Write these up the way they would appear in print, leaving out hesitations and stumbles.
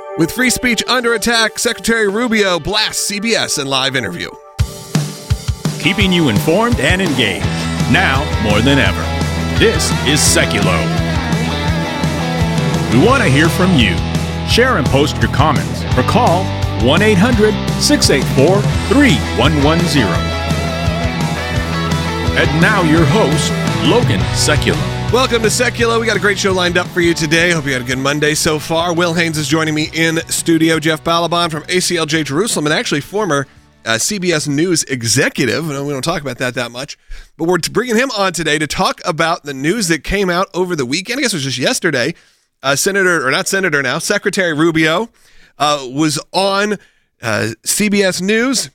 With free speech under attack, Secretary Rubio blasts CBS in live interview. Keeping you informed and engaged, now more than ever. This is Seculo. We want to hear from you. Share and post your comments or call 1-800-684-3110. And now your host, Logan Seculo. Welcome to Seculo. We got a great show lined up for you today. Hope you had a good Monday so far. Will Haynes is joining me in studio. Jeff Balaban from ACLJ Jerusalem, and actually former CBS News executive. I know we don't talk about that much, but we're bringing him on today to talk about the news that came out over the weekend. I guess it was just yesterday. Secretary Rubio was on CBS News,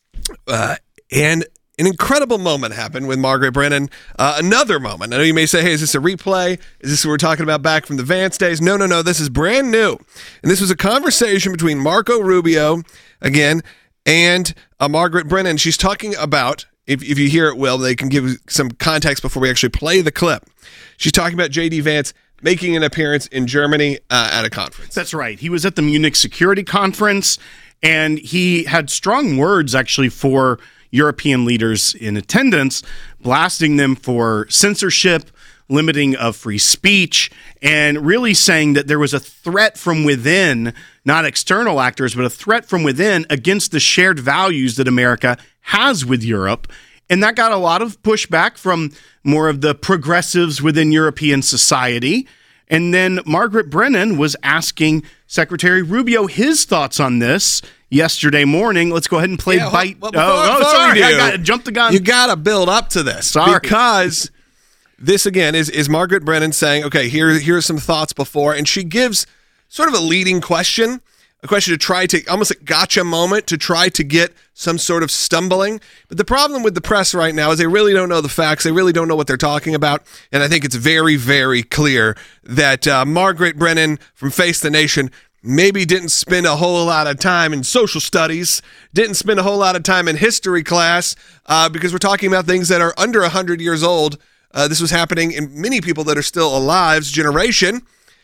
and an incredible moment happened with Margaret Brennan. Another moment. I know you may say, hey, is this a replay? Is this what we're talking about back from the Vance days? No. This is brand new. And this was a conversation between Marco Rubio, again, and Margaret Brennan. She's talking about, if you hear it, Will, they can give some context before we actually play the clip. She's talking about J.D. Vance making an appearance in Germany at a conference. That's right. He was at the Munich Security Conference, and he had strong words, actually, for European leaders in attendance, blasting them for censorship, limiting of free speech, and really saying that there was a threat from within, not external actors, but a threat from within against the shared values that America has with Europe. And that got a lot of pushback from more of the progressives within European society. And then Margaret Brennan was asking Secretary Rubio his thoughts on this yesterday morning. Let's go ahead and play bite. Sorry, I got to jump the gun. You got to build up to this. Sorry. Because this, again, is Margaret Brennan saying, okay, here's some thoughts before, and she gives sort of a leading question, a question to try to, almost a gotcha moment, to try to get some sort of stumbling. But the problem with the press right now is they really don't know the facts. They really don't know what they're talking about. And I think it's very, very clear that Margaret Brennan from Face the Nation maybe didn't spend a whole lot of time in social studies, didn't spend a whole lot of time in history class, because we're talking about things that are under 100 years old. This was happening in many people that are still alive's generation.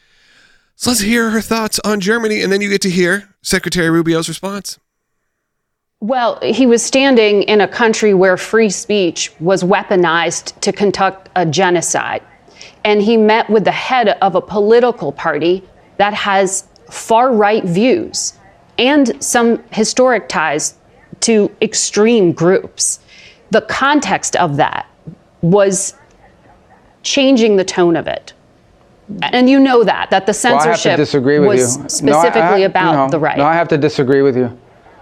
So let's hear her thoughts on Germany, and then you get to hear Secretary Rubio's response. Well, he was standing in a country where free speech was weaponized to conduct a genocide. And he met with the head of a political party that has far-right views and some historic ties to extreme groups. The context of that was changing the tone of it. And you know that the censorship I have to disagree with was you. specifically about the right. No, I have to disagree with you.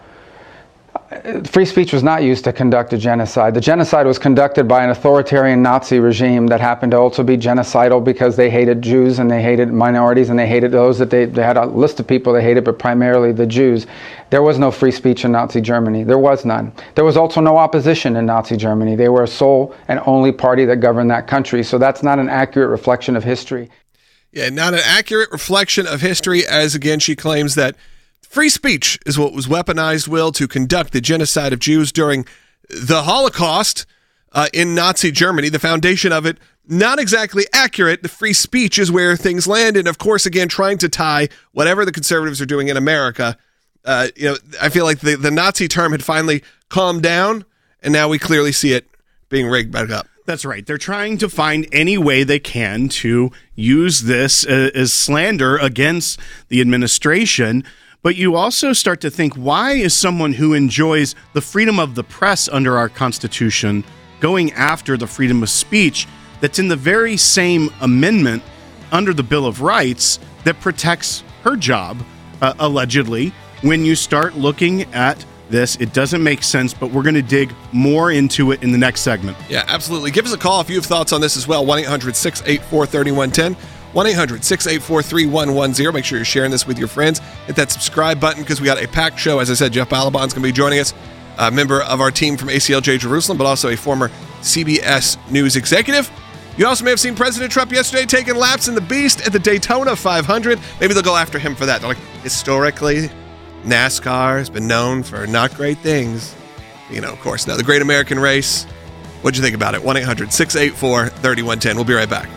Free speech was not used to conduct a genocide. The genocide was conducted by an authoritarian Nazi regime that happened to also be genocidal because they hated Jews and they hated minorities and they hated those that they had a list of people they hated, but primarily the Jews. There was no free speech in Nazi Germany. There was none. There was also no opposition in Nazi Germany. They were a sole and only party that governed that country. So that's not an accurate reflection of history. Yeah, not an accurate reflection of history, as again she claims that free speech is what was weaponized, Will, to conduct the genocide of Jews during the Holocaust in Nazi Germany. The foundation of it, not exactly accurate. The free speech is where things land. And of course, again, trying to tie whatever the conservatives are doing in America. I feel like the Nazi term had finally calmed down, and now we clearly see it being rigged back up. That's right. They're trying to find any way they can to use this as slander against the administration. But you also start to think, why is someone who enjoys the freedom of the press under our Constitution going after the freedom of speech that's in the very same amendment under the Bill of Rights that protects her job, allegedly? When you start looking at this, it doesn't make sense, but we're going to dig more into it in the next segment. Yeah, absolutely. Give us a call if you have thoughts on this as well. 1-800-684-3110. 1-800-684-3110. Make sure you're sharing this with your friends. Hit that subscribe button because we got a packed show. As I said, Jeff Balaban's going to be joining us, a member of our team from ACLJ Jerusalem, but also a former CBS News executive. You also may have seen President Trump yesterday taking laps in the Beast at the Daytona 500. Maybe they'll go after him for that. They're like, historically, NASCAR has been known for not great things. Of course, now the Great American Race. What'd you think about it? 1-800-684-3110. We'll be right back.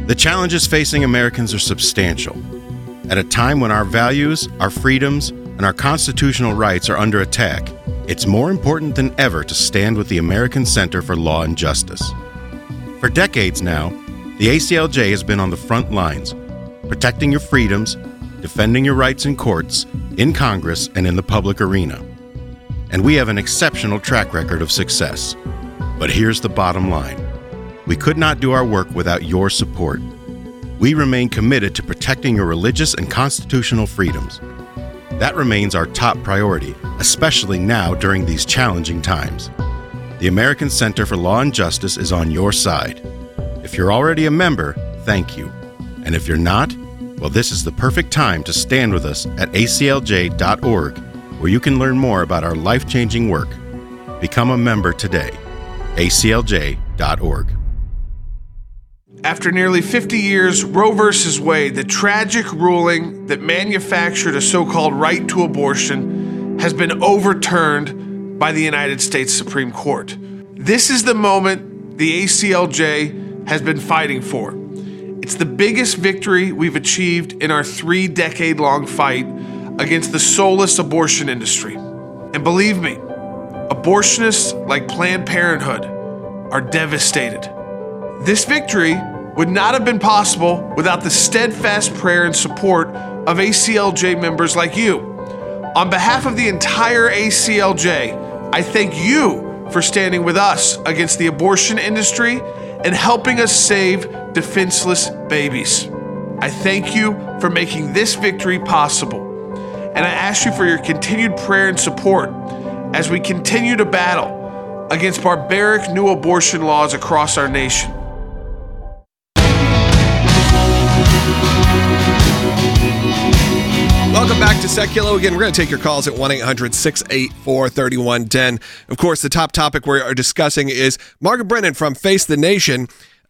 The challenges facing Americans are substantial. At a time when our values, our freedoms, and our constitutional rights are under attack, it's more important than ever to stand with the American Center for Law and Justice. For decades now, the ACLJ has been on the front lines, protecting your freedoms, defending your rights in courts, in Congress, and in the public arena. And we have an exceptional track record of success. But here's the bottom line. We could not do our work without your support. We remain committed to protecting your religious and constitutional freedoms. That remains our top priority, especially now during these challenging times. The American Center for Law and Justice is on your side. If you're already a member, thank you. And if you're not, well, this is the perfect time to stand with us at aclj.org, where you can learn more about our life-changing work. Become a member today. aclj.org. After nearly 50 years, Roe v. Wade, the tragic ruling that manufactured a so-called right to abortion, has been overturned by the United States Supreme Court. This is the moment the ACLJ has been fighting for. It's the biggest victory we've achieved in our 3-decade-long fight against the soulless abortion industry. And believe me, abortionists like Planned Parenthood are devastated. This victory would not have been possible without the steadfast prayer and support of ACLJ members like you. On behalf of the entire ACLJ, I thank you for standing with us against the abortion industry and helping us save defenseless babies. I thank you for making this victory possible, and I ask you for your continued prayer and support as we continue to battle against barbaric new abortion laws across our nation. Welcome back to Seculo. Again, we're going to take your calls at 1-800-684-3110. Of course, the top topic we are discussing is Margaret Brennan from Face the Nation,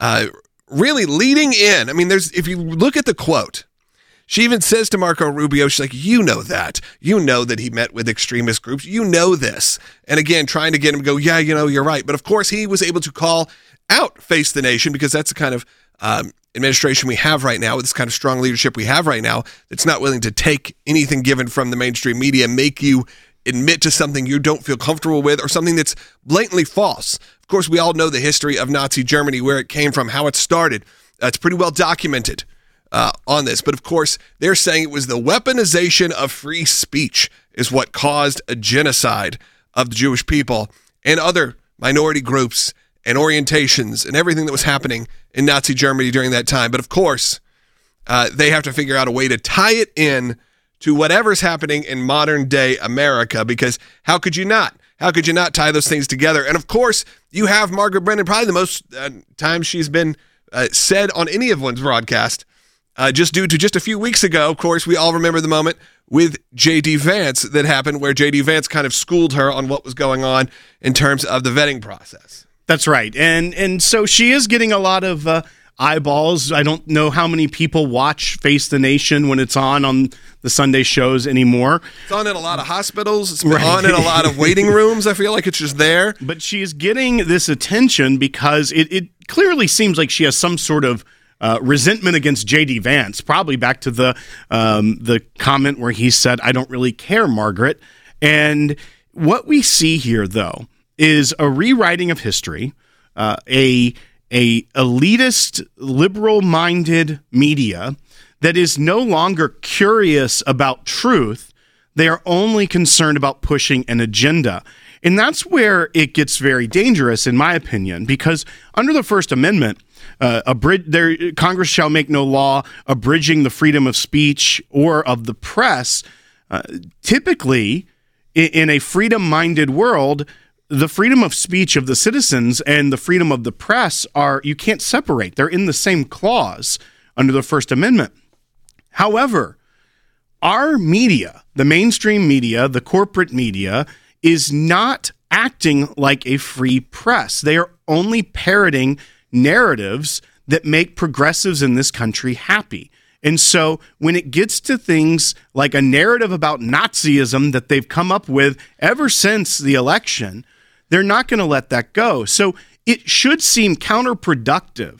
really leading in. I mean, if you look at the quote, she even says to Marco Rubio, she's like, you know that he met with extremist groups. You know this. And again, trying to get him to go, yeah, you're right. But of course, he was able to call out Face the Nation because that's the kind of administration we have right now, with this kind of strong leadership we have right now, that's not willing to take anything given from the mainstream media, make you admit to something you don't feel comfortable with or something that's blatantly false. Of course, we all know the history of Nazi Germany, where it came from, how it started. It's pretty well documented on this. But of course, they're saying it was the weaponization of free speech is what caused a genocide of the Jewish people and other minority groups and orientations and everything that was happening in Nazi Germany during that time. But of course, they have to figure out a way to tie it in to whatever's happening in modern day America, because how could you not? How could you not tie those things together? And of course, you have Margaret Brennan, probably the most times she's been said on any of one's broadcast, just due to just a few weeks ago. Of course, we all remember the moment with J.D. Vance that happened, where J.D. Vance kind of schooled her on what was going on in terms of the vetting process. That's right. And so she is getting a lot of eyeballs. I don't know how many people watch Face the Nation when it's on the Sunday shows anymore. It's on in a lot of hospitals. It's on in a lot of waiting rooms. I feel like it's just there. But she is getting this attention because it clearly seems like she has some sort of resentment against J.D. Vance, probably back to the comment where he said, "I don't really care, Margaret." And what we see here, though, is a rewriting of history, a elitist, liberal-minded media that is no longer curious about truth. They are only concerned about pushing an agenda. And that's where it gets very dangerous, in my opinion, because under the First Amendment, Congress shall make no law abridging the freedom of speech or of the press. Typically, in a freedom-minded world, the freedom of speech of the citizens and the freedom of the press you can't separate. They're in the same clause under the First Amendment. However, our media, the mainstream media, the corporate media, is not acting like a free press. They are only parroting narratives that make progressives in this country happy. And so when it gets to things like a narrative about Nazism that they've come up with ever since the election, they're not going to let that go. So it should seem counterproductive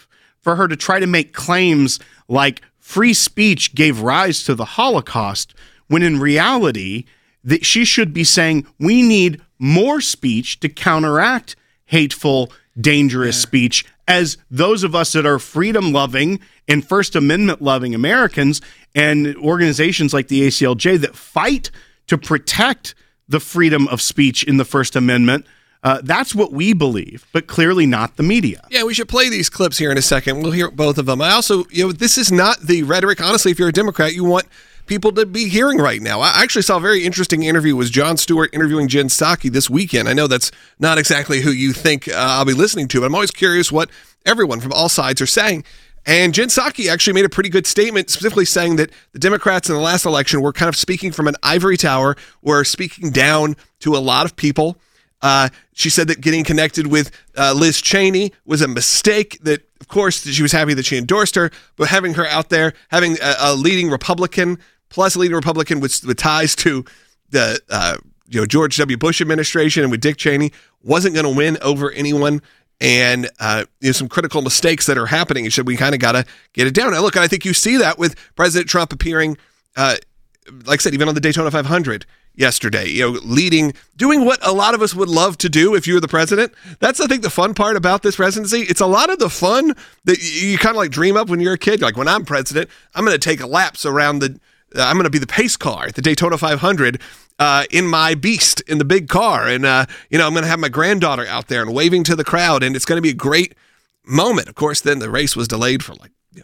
for her to try to make claims like free speech gave rise to the Holocaust, when in reality, that she should be saying we need more speech to counteract hateful, dangerous speech, as those of us that are freedom-loving and First Amendment-loving Americans and organizations like the ACLJ that fight to protect the freedom of speech in the First Amendment. That's what we believe, but clearly not the media. Yeah, we should play these clips here in a second. We'll hear both of them. I also, this is not the rhetoric. Honestly, if you're a Democrat, you want people to be hearing right now. I actually saw a very interesting interview with Jon Stewart interviewing Jen Psaki this weekend. I know that's not exactly who you think I'll be listening to, but I'm always curious what everyone from all sides are saying. And Jen Psaki actually made a pretty good statement, specifically saying that the Democrats in the last election were kind of speaking from an ivory tower, were speaking down to a lot of people. She said that getting connected with Liz Cheney was a mistake, that, of course, she was happy that she endorsed her, but having her out there, having a leading Republican, plus a leading Republican with ties to the George W. Bush administration and with Dick Cheney, wasn't going to win over anyone. And some critical mistakes that are happening. He said we kind of got to get it down. Now, look, I think you see that with President Trump appearing, like I said, even on the Daytona 500 yesterday, leading, doing what a lot of us would love to do if you were the president. That's, I think, the fun part about this presidency. It's a lot of the fun that you kind of like dream up when you're a kid. Like, when I'm president, I'm going to take laps around I'm going to be the pace car at the Daytona 500 in my beast, in the big car. And, I'm going to have my granddaughter out there and waving to the crowd. And it's going to be a great moment. Of course, then the race was delayed for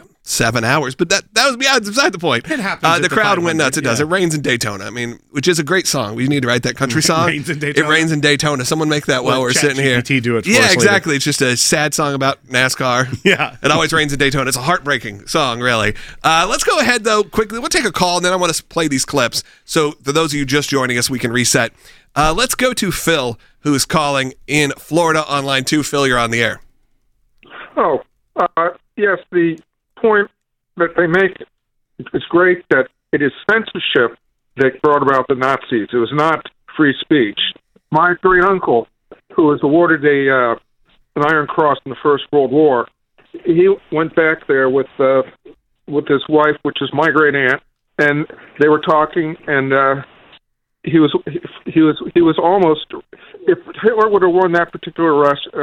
7 hours, but that was beside the point. It happens. The crowd went nuts. It does. It rains in Daytona. I mean, which is a great song. We need to write that country song. It rains in Daytona. It rains in Daytona. Someone make that while we're sitting here. Do it for yeah, us exactly. later. It's just a sad song about NASCAR. Yeah. It always rains in Daytona. It's a heartbreaking song, really. Let's go ahead, though, quickly. We'll take a call, and then I want to play these clips. So for those of you just joining us, we can reset. Let's go to Phil, who's calling in Florida on line 2. Phil, you're on the air. Oh, yes, the point that they make is great, that it is censorship that brought about the Nazis. It was not free speech. My great uncle, who was awarded an Iron Cross in the First World War, he went back there with his wife, which is my great aunt, and they were talking, and he was almost, if Hitler would have won that particular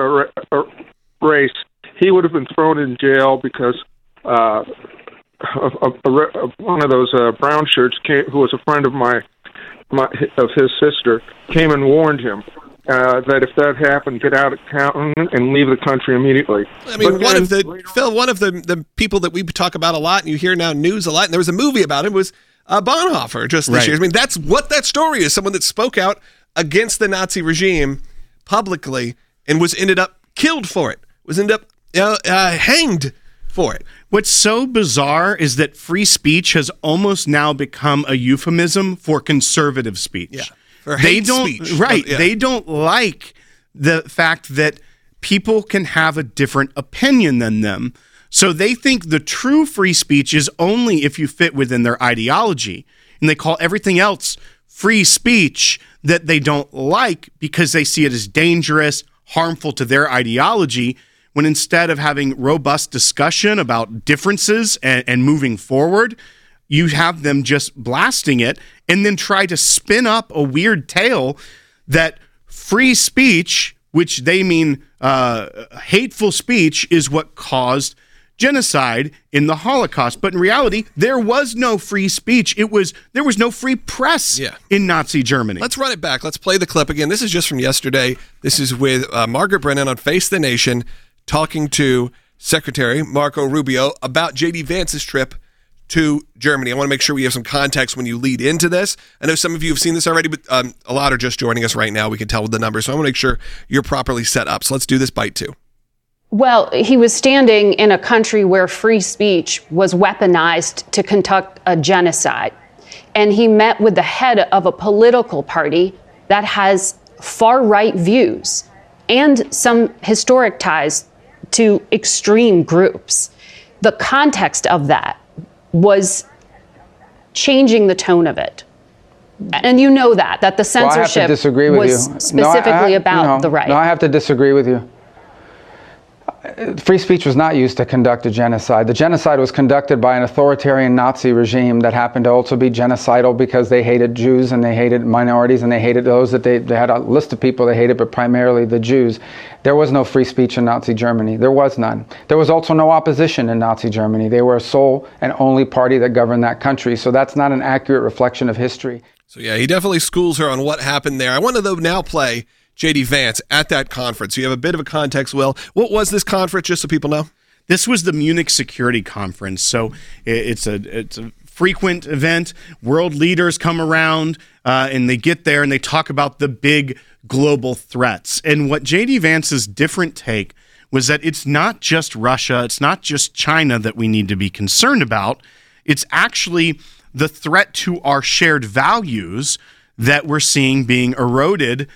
race, he would have been thrown in jail because one of those brown shirts who was a friend of his sister, came and warned him that if that happened, get out of town and leave the country immediately. I mean, one of the people that we talk about a lot, and you hear now news a lot, and there was a movie about him, was Bonhoeffer just this year. I mean, that's what that story is. Someone that spoke out against the Nazi regime publicly and was ended up killed for it, was ended up hanged for it. What's so bizarre is that free speech has almost now become a euphemism for conservative speech. Yeah, for hate speech. Right. Yeah. They don't like the fact that people can have a different opinion than them. So they think the true free speech is only if you fit within their ideology. And they call everything else free speech that they don't like because they see it as dangerous, harmful to their ideology, when instead of having robust discussion about differences and moving forward, you have them just blasting it and then try to spin up a weird tale that free speech, which they mean hateful speech, is what caused genocide in the Holocaust. But in reality, there was no free speech. There was no free press in Nazi Germany. Let's run it back. Let's play the clip again. This is just from yesterday. This is with Margaret Brennan on Face the Nation, talking to Secretary Marco Rubio about J.D. Vance's trip to Germany. I want to make sure we have some context when you lead into this. I know some of you have seen this already, but a lot are just joining us right now. We can tell with the numbers. So I want to make sure you're properly set up. So let's do this bite two. Well, he was standing in a country where free speech was weaponized to conduct a genocide. And he met with the head of a political party that has far-right views and some historic ties to extreme groups. The context of that was changing the tone of it. And you know that the censorship I have to disagree with was you. specifically about the right. No, I have to disagree with you. Free speech was not used to conduct a genocide. The genocide was conducted by an authoritarian Nazi regime that happened to also be genocidal because they hated Jews and they hated minorities and they hated those that they had a list of people they hated, but primarily the Jews. There was no free speech in Nazi Germany. There was none. There was also no opposition in Nazi Germany. They were a sole and only party that governed that country. So that's not an accurate reflection of history. So yeah, he definitely schools her on what happened there. I want to though now play J.D. Vance at that conference. You have a bit of a context, Will. What was this conference, just so people know? This was the Munich Security Conference. So it's a frequent event. World leaders come around and they get there and they talk about the big global threats. And what J.D. Vance's different take was that it's not just Russia, it's not just China that we need to be concerned about. It's actually the threat to our shared values that we're seeing being eroded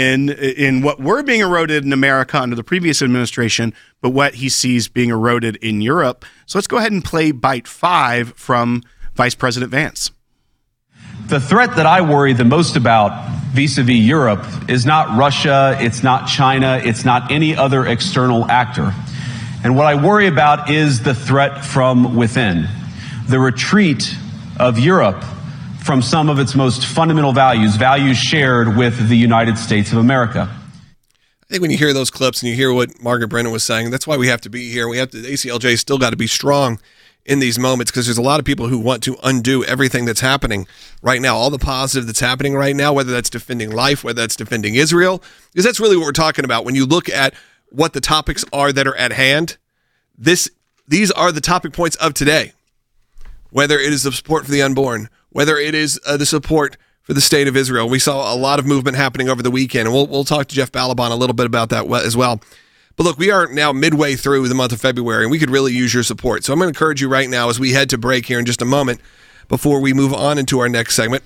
in what were being eroded in America under the previous administration, but what he sees being eroded in Europe. So let's go ahead and play bite 5 from Vice President Vance. The threat that I worry the most about vis-a-vis Europe is not Russia, it's not China, it's not any other external actor. And what I worry about is the threat from within, the retreat of Europe from some of its most fundamental values shared with the United States of America. I think when you hear those clips and you hear what Margaret Brennan was saying, that's why we have to be here. The ACLJ still got to be strong in these moments because there's a lot of people who want to undo everything that's happening right now, all the positive that's happening right now, whether that's defending life, whether that's defending Israel, because that's really what we're talking about. When you look at what the topics are that are at hand, these are the topic points of today, whether it is the support for the unborn, whether it is the support for the state of Israel. We saw a lot of movement happening over the weekend, and we'll talk to Jeff Balaban a little bit about that as well. But look, we are now midway through the month of February, and we could really use your support. So I'm going to encourage you right now as we head to break here in just a moment before we move on into our next segment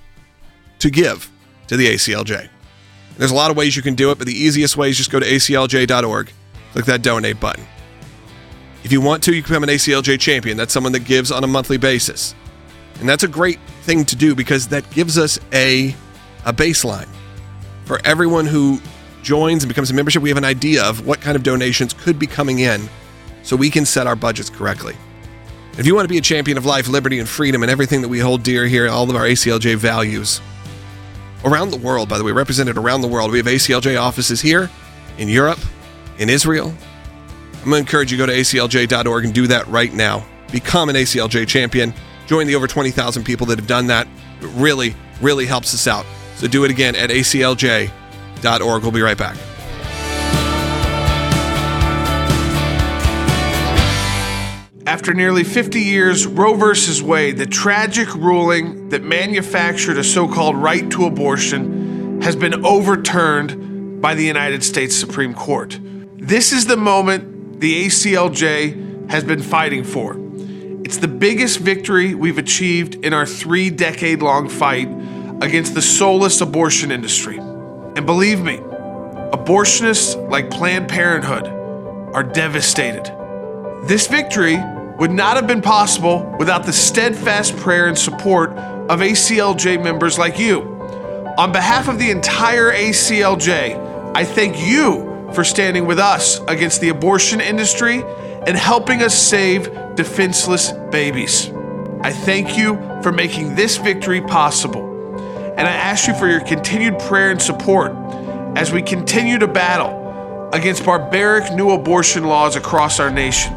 to give to the ACLJ. There's a lot of ways you can do it, but the easiest way is just go to aclj.org, click that donate button. If you want to, you can become an ACLJ champion. That's someone that gives on a monthly basis. And that's a great thing to do because that gives us a baseline. For everyone who joins and becomes a membership, we have an idea of what kind of donations could be coming in so we can set our budgets correctly. If you want to be a champion of life, liberty, and freedom and everything that we hold dear here, all of our ACLJ values, around the world, by the way, represented around the world, we have ACLJ offices here, in Europe, in Israel. I'm going to encourage you to go to aclj.org and do that right now. Become an ACLJ champion. Join the over 20,000 people that have done that. It really, really helps us out. So do it again at aclj.org. We'll be right back. After nearly 50 years, Roe v. Wade, the tragic ruling that manufactured a so-called right to abortion, has been overturned by the United States Supreme Court. This is the moment the ACLJ has been fighting for. It's the biggest victory we've achieved in our 3-decade-long fight against the soulless abortion industry. And believe me, abortionists like Planned Parenthood are devastated. This victory would not have been possible without the steadfast prayer and support of ACLJ members like you. On behalf of the entire ACLJ, I thank you for standing with us against the abortion industry and helping us save defenseless babies. I thank you for making this victory possible. And I ask you for your continued prayer and support as we continue to battle against barbaric new abortion laws across our nation.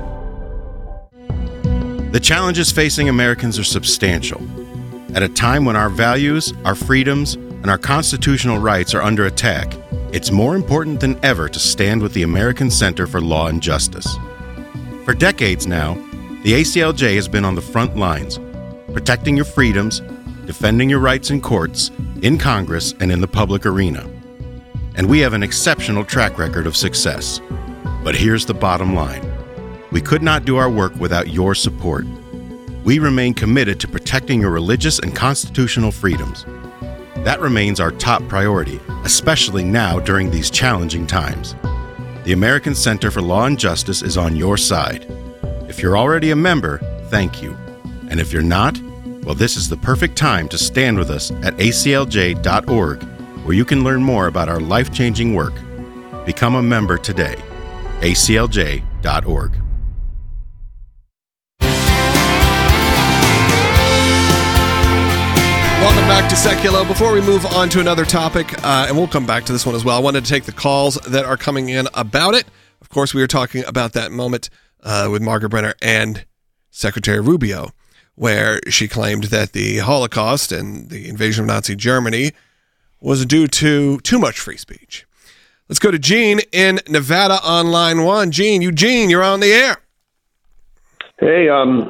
The challenges facing Americans are substantial. At a time when our values, our freedoms, and our constitutional rights are under attack, it's more important than ever to stand with the American Center for Law and Justice. For decades now, the ACLJ has been on the front lines, protecting your freedoms, defending your rights in courts, in Congress, and in the public arena. And we have an exceptional track record of success. But here's the bottom line. We could not do our work without your support. We remain committed to protecting your religious and constitutional freedoms. That remains our top priority, especially now during these challenging times. The American Center for Law and Justice is on your side. If you're already a member, thank you. And if you're not, well, this is the perfect time to stand with us at aclj.org, where you can learn more about our life-changing work. Become a member today. aclj.org. Welcome back to Seculo. Before we move on to another topic, and we'll come back to this one as well, I wanted to take the calls that are coming in about it. Of course, we were talking about that moment with Margaret Brenner and Secretary Rubio, where she claimed that the Holocaust and the invasion of Nazi Germany was due to too much free speech. Let's go to Gene in Nevada on line 1. Eugene, you're on the air. Hey,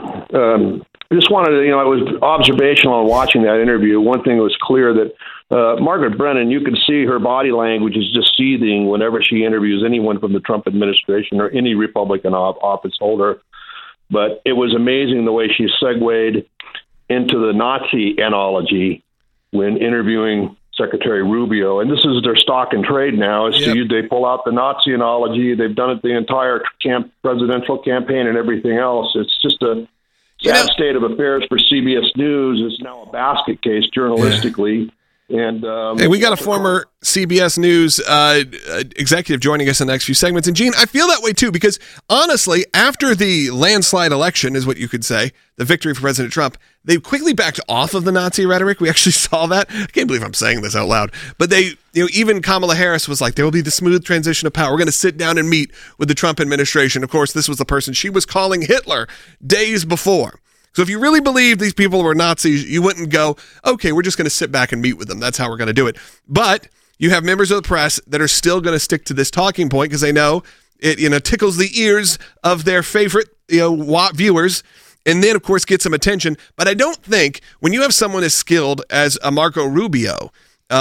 just wanted to, I was observational on watching that interview. One thing was clear that Margaret Brennan, you could see her body language is just seething whenever she interviews anyone from the Trump administration or any Republican office holder. But it was amazing the way she segued into the Nazi analogy when interviewing Secretary Rubio. And this is their stock and trade now. They pull out the Nazi analogy. They've done it the entire presidential campaign and everything else. It's just a sad state of affairs for CBS News. It's now a basket case journalistically. And hey, we got a former CBS News executive joining us in the next few segments. And Gene, I feel that way too, because honestly, after the landslide election is what you could say, the victory for President Trump, they quickly backed off of the Nazi rhetoric. We actually saw that. I can't believe I'm saying this out loud. But they, even Kamala Harris was like, there will be the smooth transition of power. We're going to sit down and meet with the Trump administration. Of course, this was the person she was calling Hitler days before. So if you really believe these people were Nazis, you wouldn't go, okay, we're just going to sit back and meet with them. That's how we're going to do it. But you have members of the press that are still going to stick to this talking point because they know it, tickles the ears of their favorite, viewers, and then, of course, get some attention. But I don't think when you have someone as skilled as Marco Rubio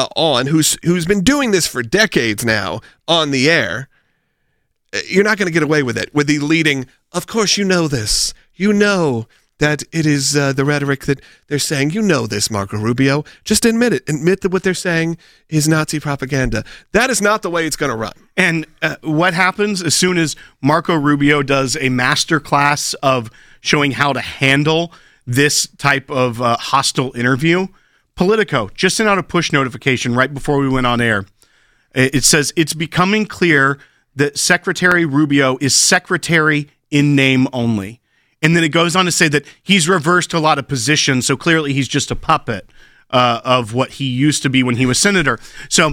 who's been doing this for decades now on the air, you're not going to get away with it, with the leading, of course you know this, that it is the rhetoric that they're saying. You know this, Marco Rubio. Just admit it. Admit that what they're saying is Nazi propaganda. That is not the way it's going to run. And what happens as soon as Marco Rubio does a master class of showing how to handle this type of hostile interview? Politico just sent out a push notification right before we went on air. It says, it's becoming clear that Secretary Rubio is secretary in name only. And then it goes on to say that he's reversed a lot of positions, so clearly he's just a puppet of what he used to be when he was senator. So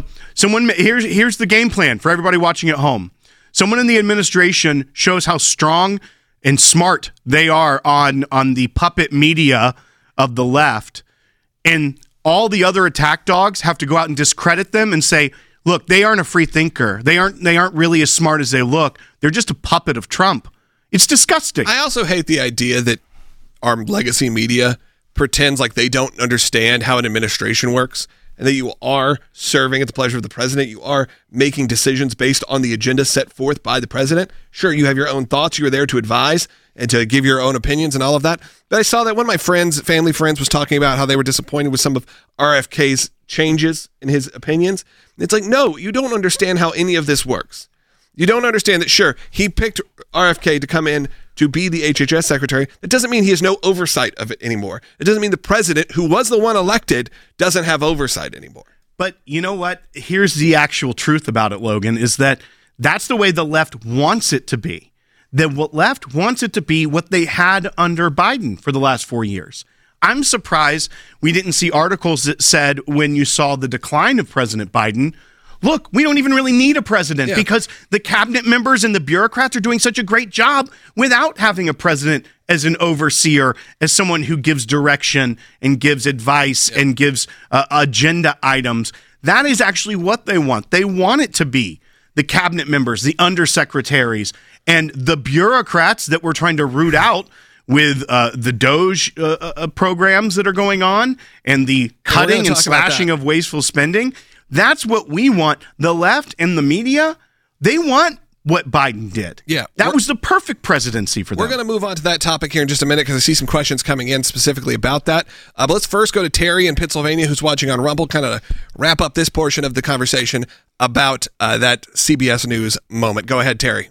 here's the game plan for everybody watching at home. Someone in the administration shows how strong and smart they are on the puppet media of the left, and all the other attack dogs have to go out and discredit them and say, look, they aren't a free thinker. They aren't really as smart as they look. They're just a puppet of Trump. It's disgusting. I also hate the idea that our legacy media pretends like they don't understand how an administration works and that you are serving at the pleasure of the president. You are making decisions based on the agenda set forth by the president. Sure, you have your own thoughts. You are there to advise and to give your own opinions and all of that. But I saw that one of my family friends was talking about how they were disappointed with some of RFK's changes in his opinions. It's like, no, you don't understand how any of this works. You don't understand that, sure, he picked RFK to come in to be the HHS secretary. That doesn't mean he has no oversight of it anymore. It doesn't mean the president, who was the one elected, doesn't have oversight anymore. But you know what? Here's the actual truth about it, Logan, is that that's the way the left wants it to be. The left wants it to be what they had under Biden for the last 4 years. I'm surprised we didn't see articles that said when you saw the decline of President Biden, look, we don't even really need a president because the cabinet members and the bureaucrats are doing such a great job without having a president as an overseer, as someone who gives direction and gives advice and gives agenda items. That is actually what they want. They want it to be the cabinet members, the undersecretaries, and the bureaucrats that we're trying to root out with the DOGE programs that are going on and the cutting and slashing of wasteful spending. That's what we want. The left and the media, they want what Biden did. Yeah. That was the perfect presidency for them. We're going to move on to that topic here in just a minute because I see some questions coming in specifically about that. But let's first go to Terry in Pennsylvania, who's watching on Rumble, kind of wrap up this portion of the conversation about that CBS News moment. Go ahead, Terry.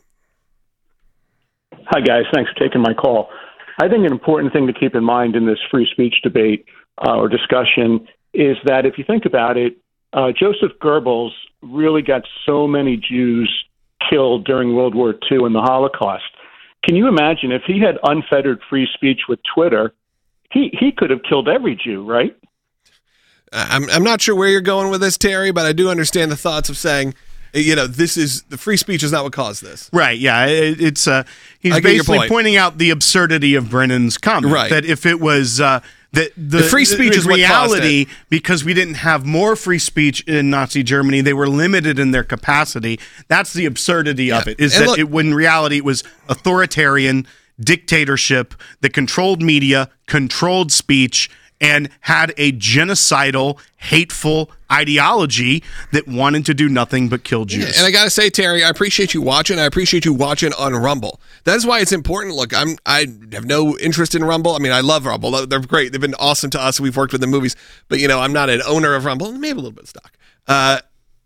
Hi, guys. Thanks for taking my call. I think an important thing to keep in mind in this free speech debate or discussion is that if you think about it, Joseph Goebbels really got so many Jews killed during World War II and the Holocaust. Can you imagine if he had unfettered free speech with Twitter? He could have killed every Jew, right? I'm not sure where you're going with this, Terry, but I do understand the thoughts of saying, this is the free speech is not what caused this. Right. Yeah. It's he's basically pointing out the absurdity of Brennan's comment. Right. That if it was the free speech is what caused reality, it. because we didn't have more free speech in Nazi Germany, they were limited in their capacity. That's the absurdity of it. When in reality it was authoritarian dictatorship that controlled media, controlled speech, and had a genocidal, hateful ideology that wanted to do nothing but kill Jews. Yeah, and I got to say, Terry, I appreciate you watching. I appreciate you watching on Rumble. That's why it's important. Look, I have no interest in Rumble. I mean, I love Rumble. They're great. They've been awesome to us. We've worked with the movies. But, I'm not an owner of Rumble. Maybe a little bit of stock.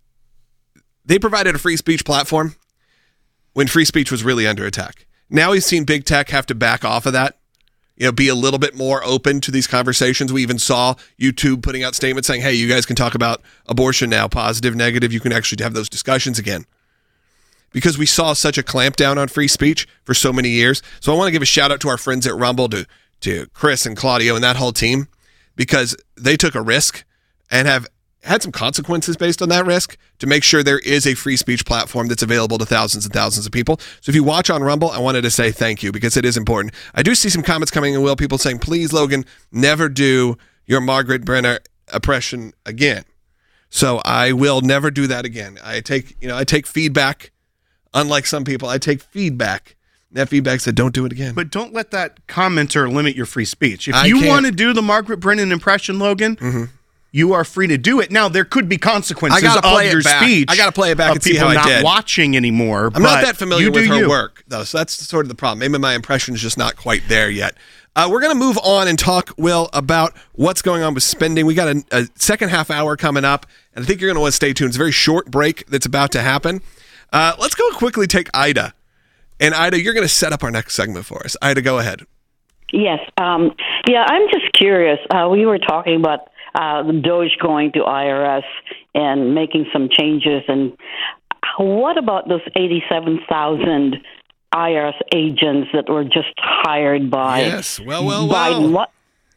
They provided a free speech platform when free speech was really under attack. Now we've seen big tech have to back off of that. Be a little bit more open to these conversations. We even saw YouTube putting out statements saying, hey, you guys can talk about abortion now, positive, negative. You can actually have those discussions again. Because we saw such a clampdown on free speech for so many years. So I want to give a shout out to our friends at Rumble, to Chris and Claudio and that whole team, because they took a risk and have had some consequences based on that risk to make sure there is a free speech platform that's available to thousands and thousands of people. So if you watch on Rumble, I wanted to say thank you because it is important. I do see some comments coming in, Will, people saying, please, Logan, never do your Margaret Brenner impression again. So I will never do that again. I take feedback. Unlike some people, I take feedback. That feedback said, don't do it again. But don't let that commenter limit your free speech. If you want to do the Margaret Brennan impression, Logan, you are free to do it. Now, there could be consequences of your speech. I got to play it back and see how I did. People not watching anymore. I'm not that familiar with her work, though, so that's sort of the problem. Maybe my impression is just not quite there yet. We're going to move on and talk, Will, about what's going on with spending. We got a second half hour coming up, and I think you're going to want to stay tuned. It's a very short break that's about to happen. Let's go quickly take Ida. And Ida, you're going to set up our next segment for us. Ida, go ahead. Yes. I'm just curious. We were talking about the Doge going to IRS and making some changes. And what about those 87,000 IRS agents that were just hired by Biden? What?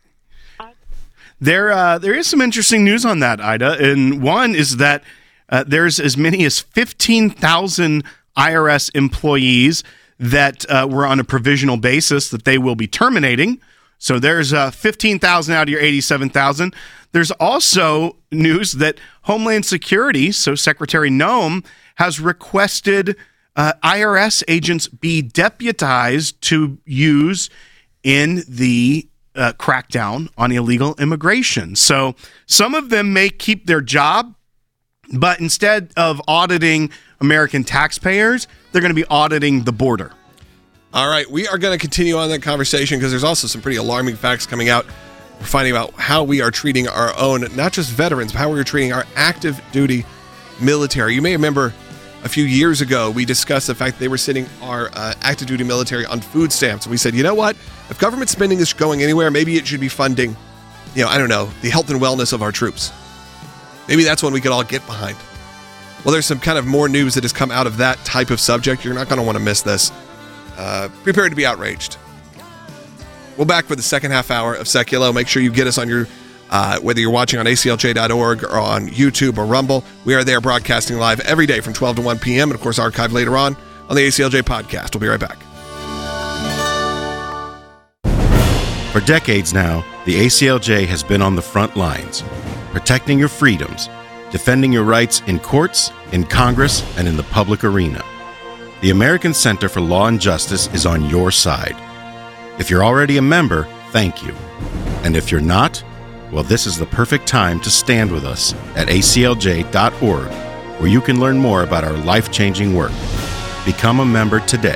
There is some interesting news on that, Ida. And one is that there's as many as 15,000 IRS employees that were on a provisional basis that they will be terminating. So there's 15,000 out of your 87,000. There's also news that Homeland Security, so Secretary Noem, has requested IRS agents be deputized to use in the crackdown on illegal immigration. So some of them may keep their job, but instead of auditing American taxpayers, they're going to be auditing the border. All right, we are going to continue on that conversation because there's also some pretty alarming facts coming out. We're finding out how we are treating our own, not just veterans, but how we're treating our active duty military. You may remember a few years ago, we discussed the fact that they were sending our active duty military on food stamps. And we said, you know what? If government spending is going anywhere, maybe it should be funding, the health and wellness of our troops. Maybe that's one we could all get behind. Well, there's some kind of more news that has come out of that type of subject. You're not going to want to miss this. Prepare to be outraged. We'll back for the second half hour of Seculo. Make sure you get us on your, whether you're watching on aclj.org or on YouTube or Rumble. We are there broadcasting live every day from 12 to 1 p.m. and, of course, archived later on the ACLJ podcast. We'll be right back. For decades now, the ACLJ has been on the front lines, protecting your freedoms, defending your rights in courts, in Congress, and in the public arena. The American Center for Law and Justice is on your side. If you're already a member, thank you. And if you're not, well, this is the perfect time to stand with us at aclj.org, where you can learn more about our life-changing work. Become a member today.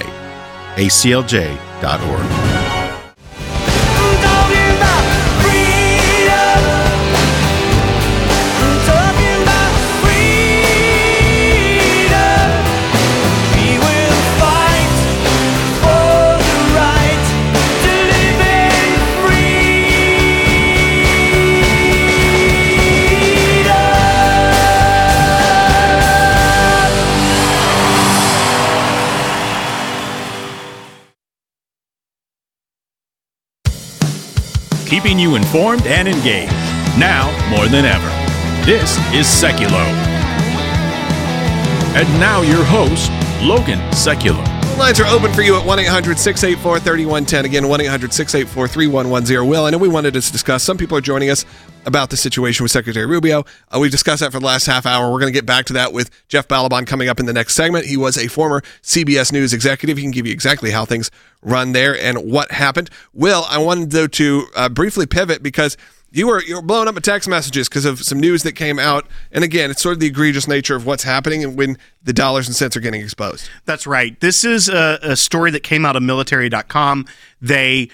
aclj.org. keeping you informed and engaged. Now more than ever. This is Seculo. And now your host, Logan Seculo. Lines are open for you at 1-800-684-3110. Again, 1-800-684-3110. Will, I know we wanted to discuss, some people are joining us about the situation with Secretary Rubio. We've discussed that for the last half hour. We're going to get back to that with Jeff Balaban coming up in the next segment. He was a former CBS News executive. He can give you exactly how things run there and what happened. Will, I wanted though to briefly pivot because you were blowing up with text messages because of some news that came out. And again, it's sort of the egregious nature of what's happening and when the dollars and cents are getting exposed. That's right. This is a story that came out of military.com. They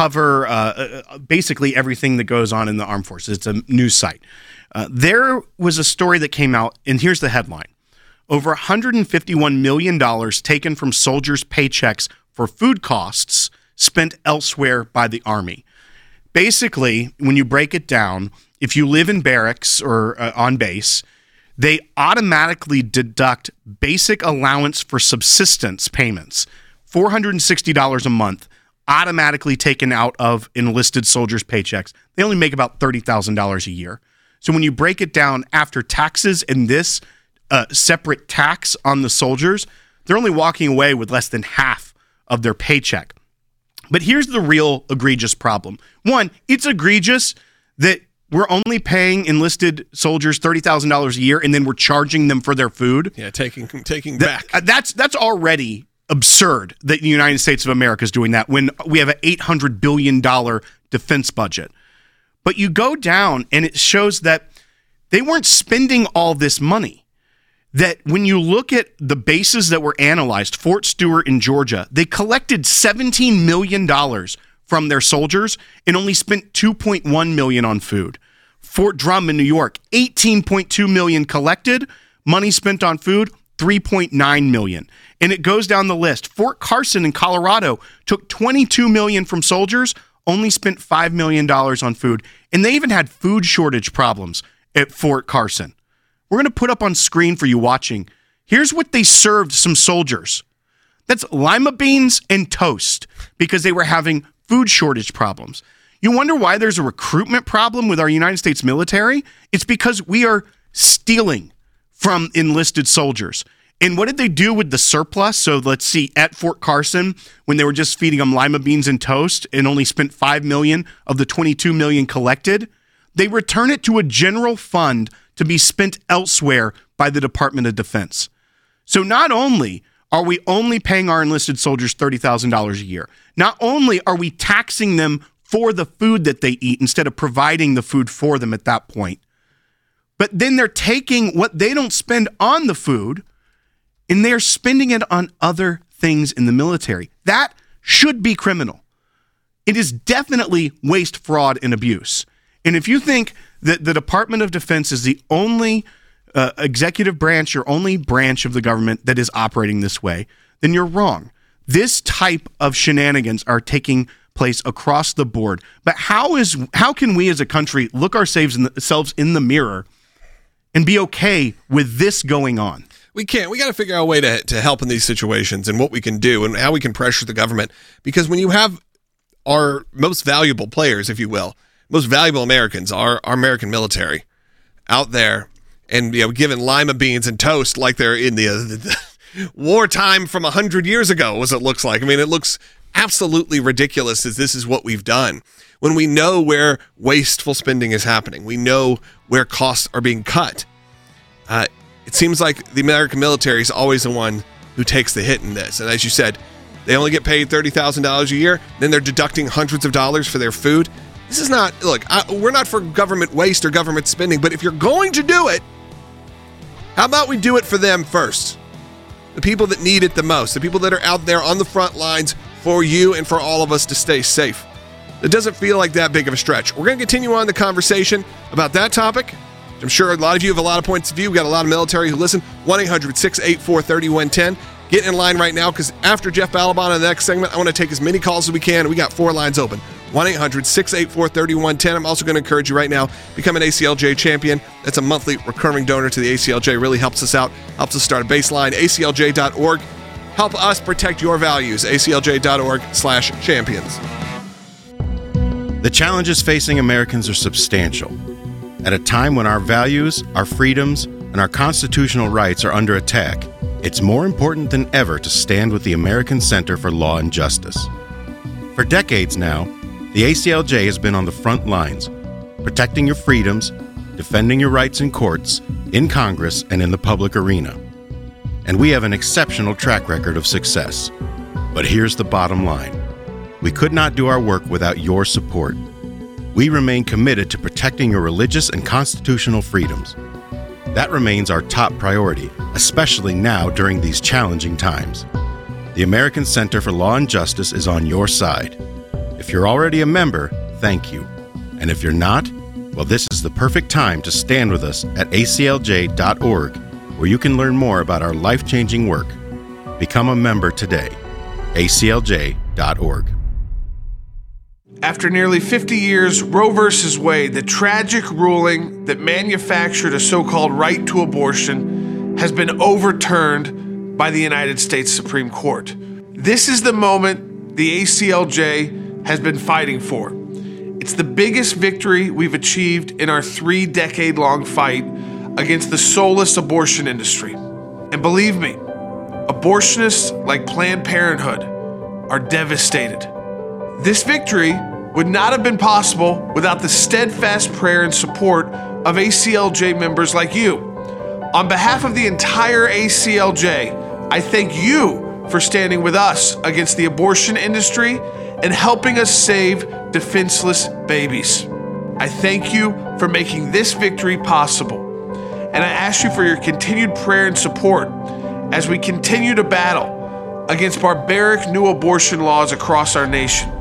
cover basically everything that goes on in the armed forces. It's a news site. There was a story that came out, and here's the headline. Over $151 million taken from soldiers' paychecks for food costs spent elsewhere by the Army. Basically, when you break it down, if you live in barracks or on base, they automatically deduct basic allowance for subsistence payments, $460 a month, automatically taken out of enlisted soldiers' paychecks. They only make about $30,000 a year. So when you break it down after taxes and this separate tax on the soldiers, they're only walking away with less than half of their paycheck. But here's the real egregious problem. One, it's egregious that we're only paying enlisted soldiers $30,000 a year and then we're charging them for their food. Yeah, taking back. That's already absurd that the United States of America is doing that when we have an $800 billion defense budget. But you go down and it shows that they weren't spending all this money. That when you look at the bases that were analyzed, Fort Stewart in Georgia, they collected $17 million from their soldiers and only spent $2.1 million on food. Fort Drum in New York, $18.2 million collected, money spent on food, $3.9 million. And it goes down the list. Fort Carson in Colorado took $22 million from soldiers, only spent $5 million on food. And they even had food shortage problems at Fort Carson. We're going to put up on screen for you watching. Here's what they served some soldiers. That's lima beans and toast because they were having food shortage problems. You wonder why there's a recruitment problem with our United States military? It's because we are stealing from enlisted soldiers. And what did they do with the surplus? So let's see, at Fort Carson, when they were just feeding them lima beans and toast and only spent $5 million of the $22 million collected, they return it to a general fund to be spent elsewhere by the Department of Defense. So not only are we only paying our enlisted soldiers $30,000 a year, not only are we taxing them for the food that they eat instead of providing the food for them at that point, but then they're taking what they don't spend on the food and they're spending it on other things in the military. That should be criminal. It is definitely waste, fraud, and abuse. And if you think that the Department of Defense is the only executive branch or only branch of the government that is operating this way, then you're wrong. This type of shenanigans are taking place across the board. But how can we as a country look ourselves in the mirror and be okay with this going on? We can't. We got to figure out a way to help in these situations and what we can do and how we can pressure the government. Because when you have our most valuable players, if you will, most valuable Americans, our American military out there and given lima beans and toast like they're in the wartime from 100 years ago, as it looks like. I mean, it looks absolutely ridiculous as this is what we've done. When we know where wasteful spending is happening, we know where costs are being cut. It seems like the American military is always the one who takes the hit in this. And as you said, they only get paid $30,000 a year. Then they're deducting hundreds of dollars for their food. This is not, look, we're not for government waste or government spending, but if you're going to do it, how about we do it for them first? The people that need it the most, the people that are out there on the front lines for you and for all of us to stay safe. It doesn't feel like that big of a stretch. We're going to continue on the conversation about that topic. I'm sure a lot of you have a lot of points of view. We've got a lot of military who listen. 1-800-684-3110. Get in line right now because after Jeff Balaban in the next segment, I want to take as many calls as we can. We got 4 lines open. 1-800-684-3110. I'm also going to encourage you right now, become an ACLJ champion. That's a monthly recurring donor to the ACLJ. Really helps us out, helps us start a baseline. ACLJ.org. Help us protect your values. ACLJ.org/champions. The challenges facing Americans are substantial. At a time when our values, our freedoms, and our constitutional rights are under attack, it's more important than ever to stand with the American Center for Law and Justice. For decades now, the ACLJ has been on the front lines, protecting your freedoms, defending your rights in courts, in Congress, and in the public arena. And we have an exceptional track record of success. But here's the bottom line. We could not do our work without your support. We remain committed to protecting your religious and constitutional freedoms. That remains our top priority, especially now during these challenging times. The American Center for Law and Justice is on your side. If you're already a member, thank you. And if you're not, well, this is the perfect time to stand with us at aclj.org, where you can learn more about our life-changing work. Become a member today. aclj.org. After nearly 50 years, Roe v. Wade, the tragic ruling that manufactured a so-called right to abortion, has been overturned by the United States Supreme Court. This is the moment the ACLJ has been fighting for. It's the biggest victory we've achieved in our 3-decade-long fight against the soulless abortion industry. And believe me, abortionists like Planned Parenthood are devastated. This victory would not have been possible without the steadfast prayer and support of ACLJ members like you. On behalf of the entire ACLJ, I thank you for standing with us against the abortion industry and helping us save defenseless babies. I thank you for making this victory possible. And I ask you for your continued prayer and support as we continue to battle against barbaric new abortion laws across our nation.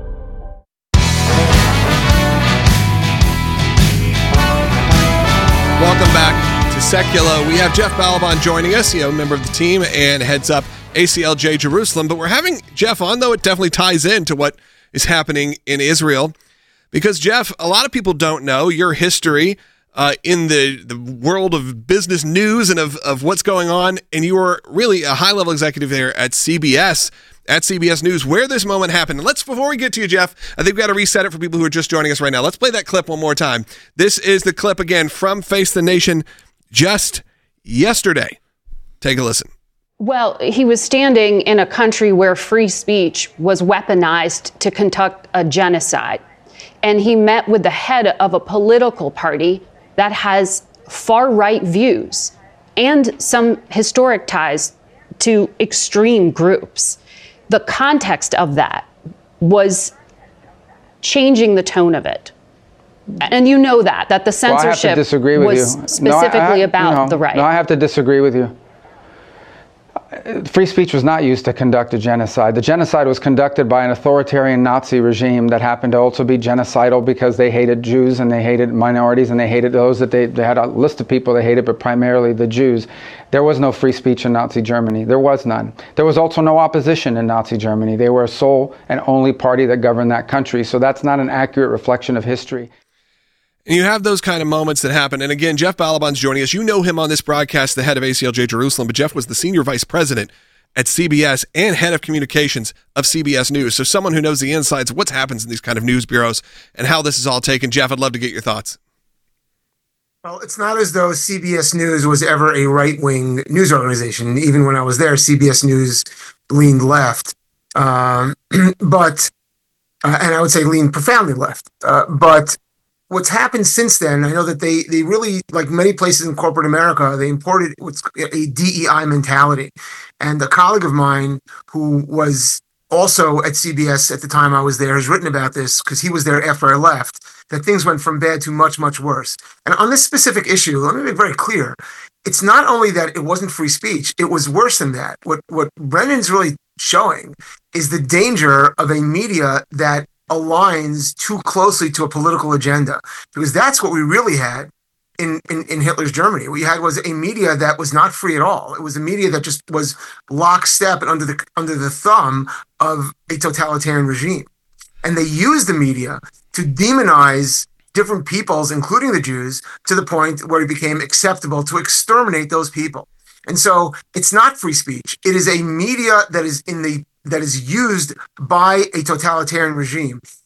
Welcome back to Secular. We have Jeff Balaban joining us, member of the team and heads up ACLJ Jerusalem. But we're having Jeff on, though it definitely ties into what is happening in Israel. Because, Jeff, a lot of people don't know your history in the world of business news and of what's going on. And you were really a high-level executive there at CBS News, where this moment happened. And before we get to you, Jeff, I think we've got to reset it for people who are just joining us right now. Let's play that clip one more time. This is the clip again from Face the Nation just yesterday. Take a listen. Well, he was standing in a country where free speech was weaponized to conduct a genocide. And he met with the head of a political party that has far-right views and some historic ties to extreme groups. The context of that was changing the tone of it. And you know that the censorship was specifically about the right. No, I have to disagree with you. Free speech was not used to conduct a genocide. The genocide was conducted by an authoritarian Nazi regime that happened to also be genocidal because they hated Jews and they hated minorities and they hated those that they had a list of people they hated, but primarily the Jews. There was no free speech in Nazi Germany. There was none. There was also no opposition in Nazi Germany. They were a sole and only party that governed that country. So that's not an accurate reflection of history. And you have those kind of moments that happen. And again, Jeff Balaban's joining us. You know him on this broadcast, the head of ACLJ Jerusalem, but Jeff was the senior vice president at CBS and head of communications of CBS News. So someone who knows the insides of what happens in these kind of news bureaus and how this is all taken. Jeff, I'd love to get your thoughts. Well, it's not as though CBS News was ever a right-wing news organization. Even when I was there, CBS News leaned left. And I would say leaned profoundly left. But what's happened since then, I know that they really, like many places in corporate America, they imported what's a DEI mentality. And a colleague of mine who was also at CBS at the time I was there has written about this because he was there after I left, that things went from bad to much, much worse. And on this specific issue, let me make very clear, it's not only that it wasn't free speech, it was worse than that. What Brennan's really showing is the danger of a media that aligns too closely to a political agenda, because that's what we really had in Hitler's Germany. What you had was a media that was not free at all. It was a media that just was lockstep and under the thumb of a totalitarian regime. And they used the media to demonize different peoples, including the Jews, to the point where it became acceptable to exterminate those people. And so it's not free speech. It is a media that is used by a totalitarian regime.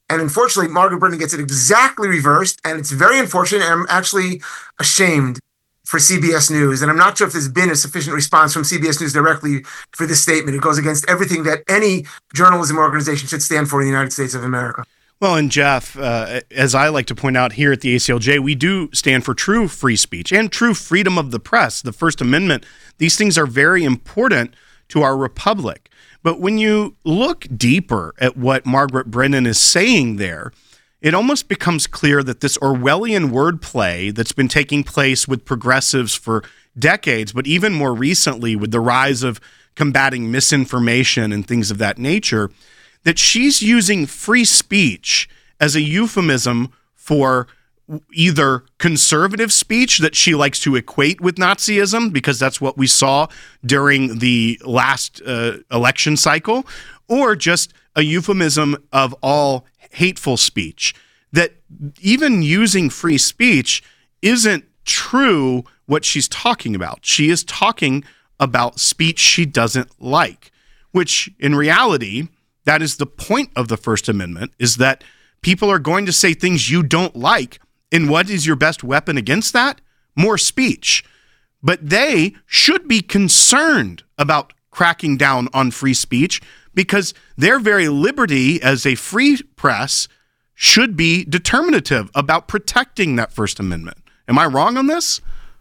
And unfortunately, Margaret Brennan gets it exactly reversed, and it's very unfortunate. And I'm actually ashamed for CBS News, and I'm not sure if there's been a sufficient response from CBS News directly for this statement. It goes against everything that any journalism organization should stand for in the United States of America. Well, and Jeff, as I like to point out here at the ACLJ, we do stand for true free speech and true freedom of the press, the First Amendment. These things are very important to our republic. But when you look deeper at what Margaret Brennan is saying there, it almost becomes clear that this Orwellian wordplay that's been taking place with progressives for decades, but even more recently with the rise of combating misinformation and things of that nature, that she's using free speech as a euphemism for either conservative speech that she likes to equate with Nazism, because that's what we saw during the last election cycle, or just a euphemism of all hateful speech. That even using free speech isn't true what she's talking about. She is talking about speech she doesn't like, which in reality, that is the point of the First Amendment, is that people are going to say things you don't like. And what is your best weapon against that? More speech. But they should be concerned about cracking down on free speech, because their very liberty as a free press should be determinative about protecting that First Amendment. Am I wrong on this?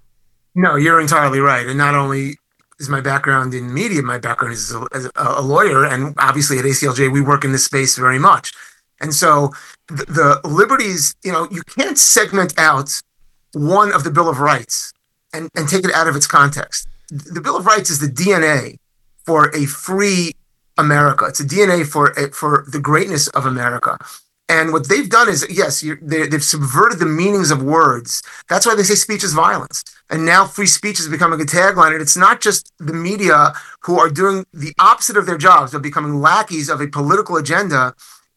No, you're entirely right. And not only is my background in media, my background is as a lawyer, and obviously at ACLJ, we work in this space very much. And so the liberties, you can't segment out one of the Bill of Rights and take it out of its context. The Bill of Rights is the DNA for a free America. It's a DNA for the greatness of America. And what they've done is, yes, they've subverted the meanings of words. That's why they say speech is violence. And now free speech is becoming a tagline. And it's not just the media who are doing the opposite of their jobs. They're becoming lackeys of a political agenda.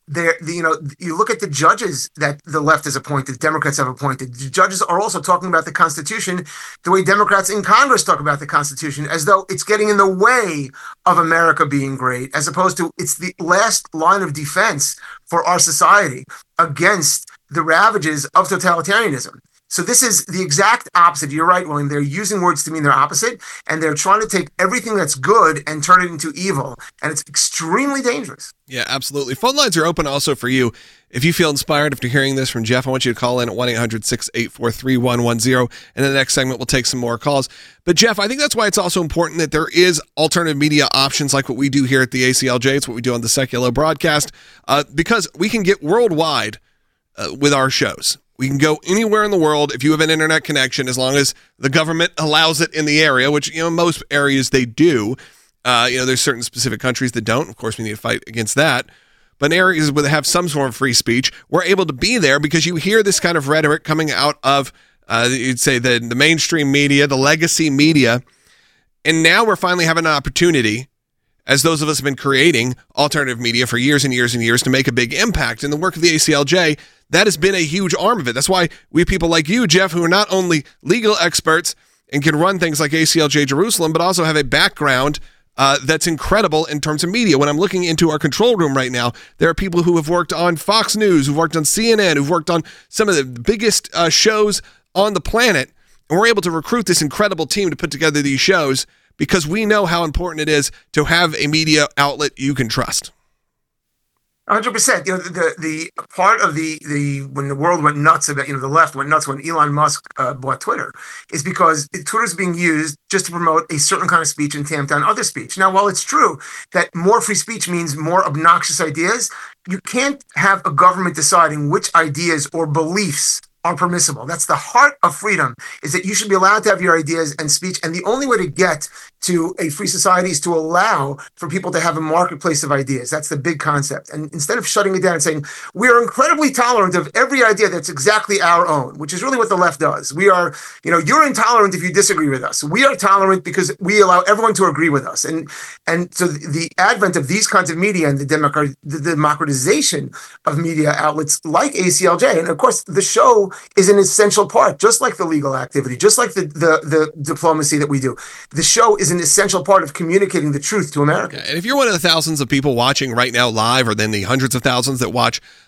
You look at the judges that the left has appointed, Democrats have appointed. The judges are also talking about the Constitution the way Democrats in Congress talk about the Constitution, as though it's getting in the way of America being great, as opposed to it's the last line of defense for our society against the ravages of totalitarianism. So this is the exact opposite. You're right, William. They're using words to mean their opposite, and they're trying to take everything that's good and turn it into evil, and it's extremely dangerous. Yeah, absolutely. Phone lines are open also for you. If you feel inspired after hearing this from Jeff, I want you to call in at 1-800-684-3110, and in the next segment, we'll take some more calls. But Jeff, I think that's why it's also important that there is alternative media options like what we do here at the ACLJ. It's what we do on the Secular broadcast, because we can get worldwide with our shows. We can go anywhere in the world if you have an internet connection, as long as the government allows it in the area, which, most areas they do. There's certain specific countries that don't. Of course, we need to fight against that. But in areas where they have some sort of free speech, we're able to be there because you hear this kind of rhetoric coming out of, you'd say, the mainstream media, the legacy media. And now we're finally having an opportunity, as those of us have been creating alternative media for years and years and years, to make a big impact. In the work of the ACLJ, that has been a huge arm of it. That's why we have people like you, Jeff, who are not only legal experts and can run things like ACLJ Jerusalem, but also have a background that's incredible in terms of media. When I'm looking into our control room right now, there are people who have worked on Fox News, who've worked on CNN, who've worked on some of the biggest shows on the planet, and we're able to recruit this incredible team to put together these shows because we know how important it is to have a media outlet you can trust. 100%. The part of the when the world went nuts about, the left went nuts when Elon Musk bought Twitter, is because Twitter's being used just to promote a certain kind of speech and tamp down other speech. Now, while it's true that more free speech means more obnoxious ideas, you can't have a government deciding which ideas or beliefs are permissible. That's the heart of freedom, is that you should be allowed to have your ideas and speech. And the only way to get to a free society is to allow for people to have a marketplace of ideas. That's the big concept. And instead of shutting it down and saying, we are incredibly tolerant of every idea that's exactly our own, which is really what the left does. We are, you're intolerant if you disagree with us. We are tolerant because we allow everyone to agree with us. And so the advent of these kinds of media and the democratization of media outlets like ACLJ, and of course the show is an essential part, just like the legal activity, just like the diplomacy that we do. The show is an essential part of communicating the truth to Americans. And if you're one of the thousands of people watching right now live, or then the hundreds of thousands that watch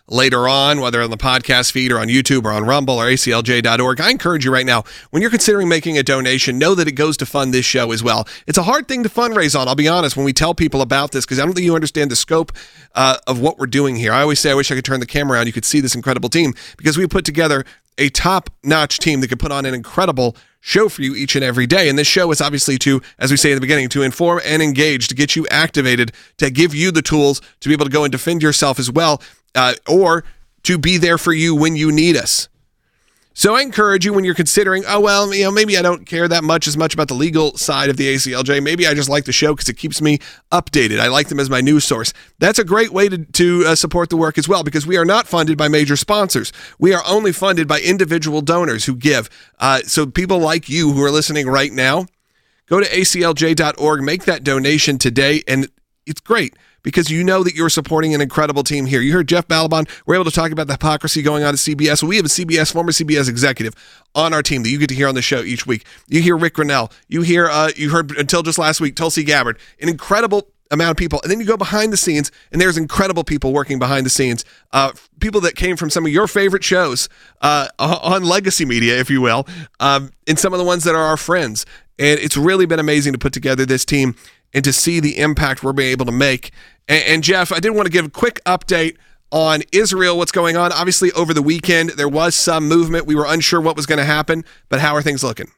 later on, whether on the podcast feed or on YouTube or on Rumble or aclj.org. I encourage you right now, when you're considering making a donation, know that it goes to fund this show as well. It's a hard thing to fundraise on, I'll be honest, when we tell people about this, because I don't think you understand the scope of what we're doing here. I always say I wish I could turn the camera around. You could see this incredible team, because we put together a top-notch team that could put on an incredible show for you each and every day. And this show is obviously to, as we say in the beginning, to inform and engage, to get you activated, to give you the tools to be able to go and defend yourself as well, or to be there for you when you need us. So I encourage you, when you're considering, maybe I don't care that much about the legal side of the ACLJ. Maybe I just like the show because it keeps me updated. I like them as my news source. That's a great way to support the work as well, because we are not funded by major sponsors. We are only funded by individual donors who give. So people like you who are listening right now, go to aclj.org, make that donation today, and it's great, because you know that you're supporting an incredible team here. You heard Jeff Balaban. We're able to talk about the hypocrisy going on at CBS. We have a former CBS executive on our team that you get to hear on the show each week. You hear Rick Grinnell. You heard until just last week, Tulsi Gabbard. An incredible amount of people. And then you go behind the scenes, and there's incredible people working behind the scenes. People that came from some of your favorite shows on legacy media, if you will, and some of the ones that are our friends. And it's really been amazing to put together this team and to see the impact we're being able to make. And Jeff, I did want to give a quick update on Israel, what's going on. Obviously, over the weekend, there was some movement. We were unsure what was going to happen, but how are things looking?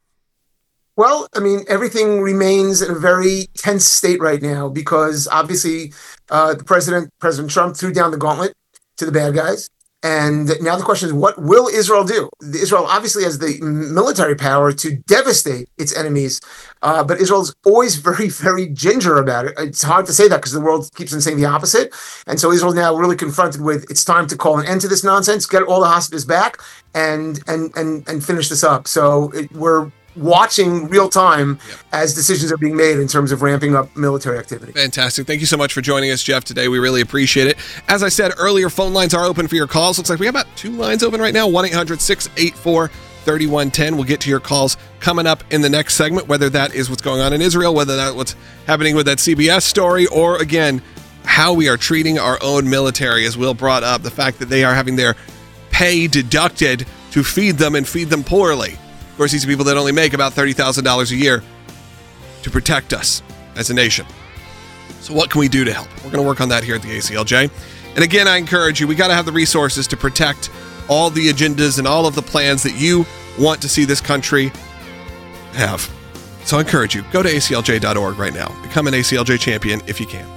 Well, I mean, everything remains in a very tense state right now, because obviously President Trump threw down the gauntlet to the bad guys. And now the question is, what will Israel do? Israel obviously has the military power to devastate its enemies, but Israel's always very, very ginger about it. It's hard to say that because the world keeps on saying the opposite. And so Israel's now really confronted with, it's time to call an end to this nonsense, get all the hostages back, and finish this up. So we're watching real time as decisions are being made in terms of ramping up military activity. Fantastic. Thank you so much for joining us, Jeff, today. We really appreciate it. As I said earlier, phone lines are open for your calls. Looks like we have about 2 lines open right now, 1-800-684-3110. We'll get to your calls coming up in the next segment, whether that is what's going on in Israel, whether that's what's happening with that CBS story, or again, how we are treating our own military, as Will brought up, the fact that they are having their pay deducted to feed them and feed them poorly. Of course, these are people that only make about $30,000 a year to protect us as a nation. So what can we do to help? We're going to work on that here at the ACLJ. And again, I encourage you, we got to have the resources to protect all the agendas and all of the plans that you want to see this country have. So I encourage you, go to aclj.org right now. Become an ACLJ champion if you can.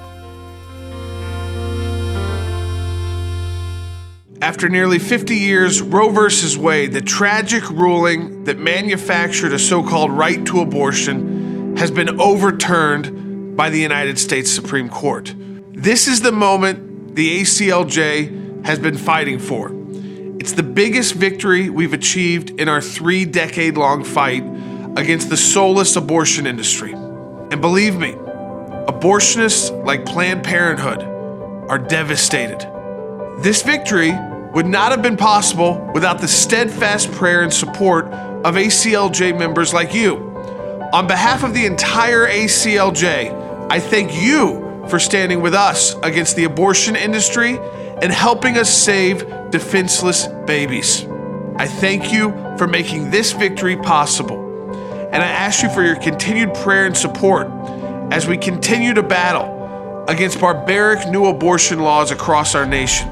After nearly 50 years, Roe v. Wade, the tragic ruling that manufactured a so-called right to abortion, has been overturned by the United States Supreme Court. This is the moment the ACLJ has been fighting for. It's the biggest victory we've achieved in our 3-decade-long fight against the soulless abortion industry. And believe me, abortionists like Planned Parenthood are devastated. This victory would not have been possible without the steadfast prayer and support of ACLJ members like you. On behalf of the entire ACLJ, I thank you for standing with us against the abortion industry and helping us save defenseless babies. I thank you for making this victory possible. And I ask you for your continued prayer and support as we continue to battle against barbaric new abortion laws across our nation.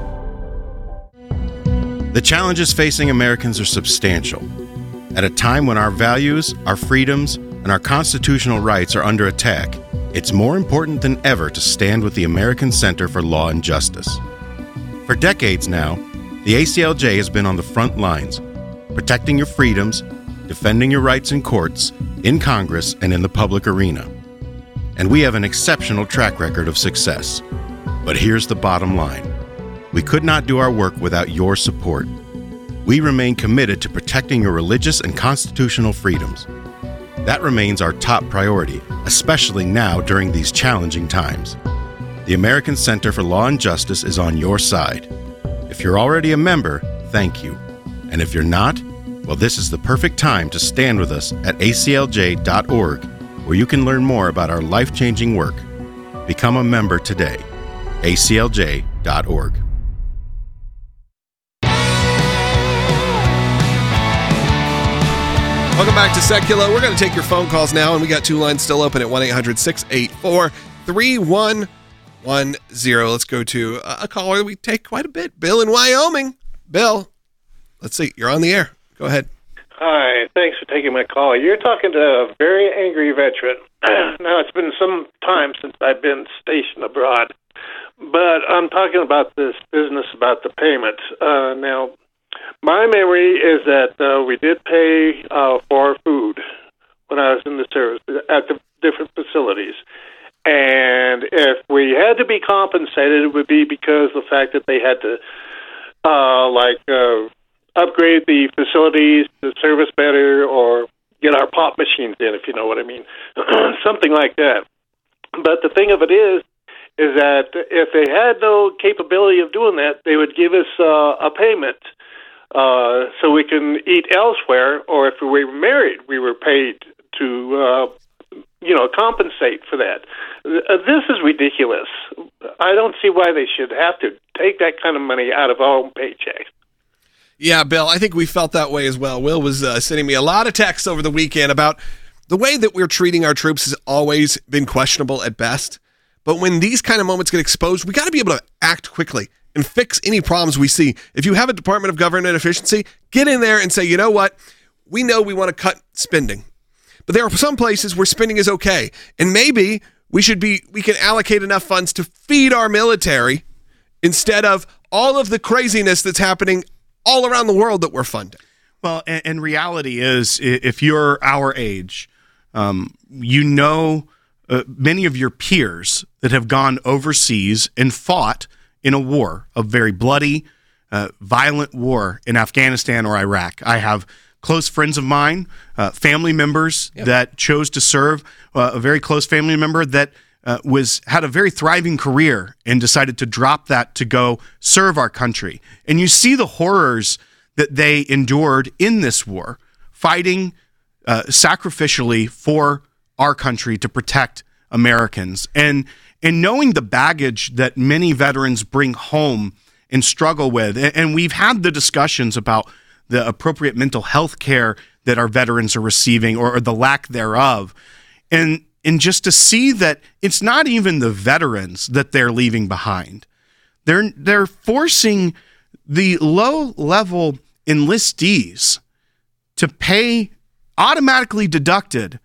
The challenges facing Americans are substantial. At a time when our values, our freedoms, and our constitutional rights are under attack, it's more important than ever to stand with the American Center for Law and Justice. For decades now, the ACLJ has been on the front lines, protecting your freedoms, defending your rights in courts, in Congress, and in the public arena. And we have an exceptional track record of success. But here's the bottom line. We could not do our work without your support. We remain committed to protecting your religious and constitutional freedoms. That remains our top priority, especially now during these challenging times. The American Center for Law and Justice is on your side. If you're already a member, thank you. And if you're not, well, this is the perfect time to stand with us at aclj.org, where you can learn more about our life-changing work. Become a member today. aclj.org. Welcome back to Secular. We're going to take your phone calls now, and we got two lines still open at 1-800-684-3110. Let's go to a caller that we take quite a bit. Bill in Wyoming. Bill, let's see. You're on the air. Go ahead. Hi. Thanks for taking my call. You're talking to a very angry veteran. Now, it's been some time since I've been stationed abroad, but I'm talking about this business about the payments. Now, my memory is that we did pay for our food when I was in the service at the different facilities. And if we had to be compensated, it would be because of the fact that they had to, upgrade the facilities to service better or get our pop machines in, if you know what I mean. Something like that. But the thing of it is that if they had no capability of doing that, they would give us a payment so we can eat elsewhere, or if we were married, we were paid to, compensate for that. This is ridiculous. I don't see why they should have to take that kind of money out of our own paycheck. Yeah, Bill, I think we felt that way as well. Will was sending me a lot of texts over the weekend about the way that we're treating our troops has always been questionable at best. But when these kind of moments get exposed, we got to be able to act quickly and fix any problems we see. If you have a Department of Government Efficiency, get in there and say, you know what? We know we want to cut spending. But there are some places where spending is okay. And maybe we can allocate enough funds to feed our military instead of all of the craziness that's happening all around the world that we're funding. Well, and reality is, if you're our age, many of your peers that have gone overseas and fought in a war, a very bloody, violent war in Afghanistan or Iraq. I have close friends of mine, family members that chose to serve, a very close family member that had a very thriving career and decided to drop that to go serve our country. And you see the horrors that they endured in this war, fighting sacrificially for our country to protect Americans. And knowing the baggage that many veterans bring home and struggle with, and we've had the discussions about the appropriate mental health care that our veterans are receiving or the lack thereof. And just to see that it's not even the veterans that they're leaving behind. They're forcing the low-level enlistees to pay automatically deducted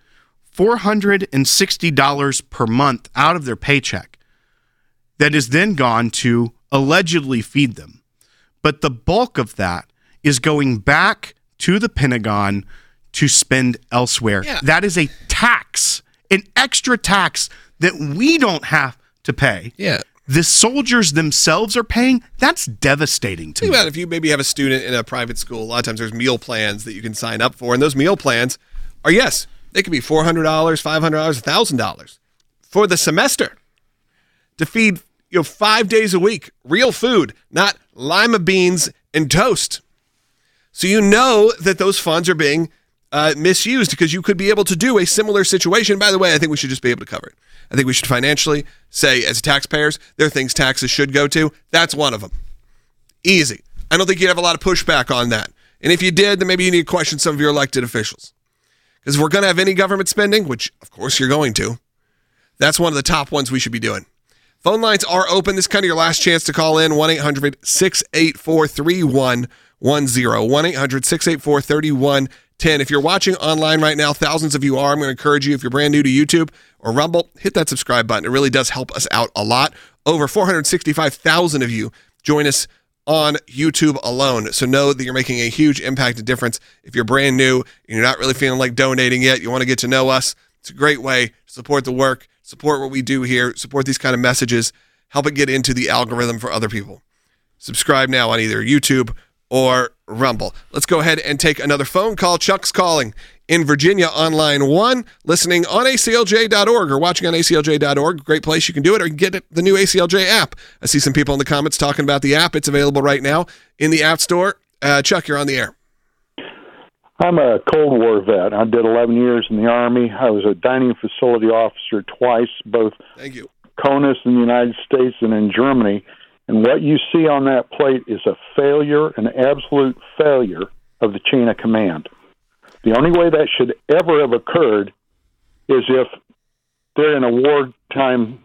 $460 per month out of their paycheck that is then gone to allegedly feed them. But the bulk of that is going back to the Pentagon to spend elsewhere. Yeah. That is a tax, an extra tax that we don't have to pay. Yeah. The soldiers themselves are paying. That's devastating to me. Think about if you maybe have a student in a private school. A lot of times there's meal plans that you can sign up for, and those meal plans are, yes, they could be $400, $500, $1,000 for the semester to feed 5 days a week, real food, not lima beans and toast. So you know that those funds are being misused because you could be able to do a similar situation. By the way, I think we should just be able to cover it. I think we should financially say, as taxpayers, there are things taxes should go to. That's one of them. Easy. I don't think you'd have a lot of pushback on that. And if you did, then maybe you need to question some of your elected officials. Because if we're going to have any government spending, which of course you're going to, that's one of the top ones we should be doing. Phone lines are open. This is kind of your last chance to call in. 1-800-684-3110. 1-800-684-3110. If you're watching online right now, thousands of you are. I'm going to encourage you, if you're brand new to YouTube or Rumble, hit that subscribe button. It really does help us out a lot. Over 465,000 of you join us on YouTube alone. So know that you're making a huge impact and difference. If you're brand new and you're not really feeling like donating yet, you want to get to know us, it's a great way to support the work, support what we do here, support these kind of messages, help it get into the algorithm for other people. Subscribe now on either YouTube or Rumble. Let's go ahead and take another phone call. Chuck's calling in Virginia on line 1, listening on ACLJ.org or watching on ACLJ.org. Great place you can do it, or you can get the new ACLJ app. I see some people in the comments talking about the app. It's available right now in the App Store. Chuck, you're on the air. I'm a Cold War vet. I did 11 years in the Army. I was a dining facility officer twice, both Thank you. CONUS in the United States and in Germany. And what you see on that plate is a failure, an absolute failure of the chain of command. The only way that should ever have occurred is if they're in a wartime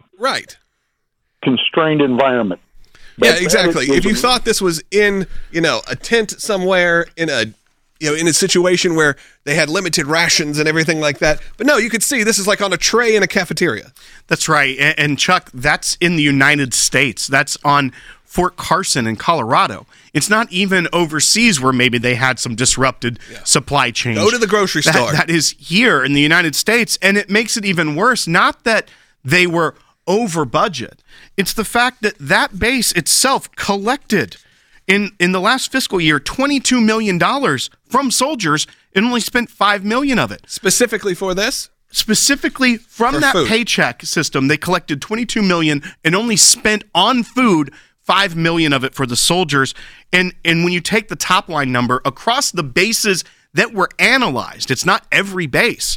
constrained environment. Yeah, exactly. If you thought this was in, a tent somewhere in a situation where they had limited rations and everything like that. But no, you could see this is like on a tray in a cafeteria. That's right. And Chuck, that's in the United States. That's on Fort Carson in Colorado. It's not even overseas where maybe they had some disrupted supply chain. Go to the grocery store. That is here in the United States. And it makes it even worse. Not that they were over budget. It's the fact that that base itself collected in the last fiscal year $22 million from soldiers and only spent $5 million of it. Specifically for this? Specifically from For that food. paycheck system, they collected $22 million and only spent on food $5 million of it for the soldiers. And when you take the top line number across the bases that were analyzed, it's not every base,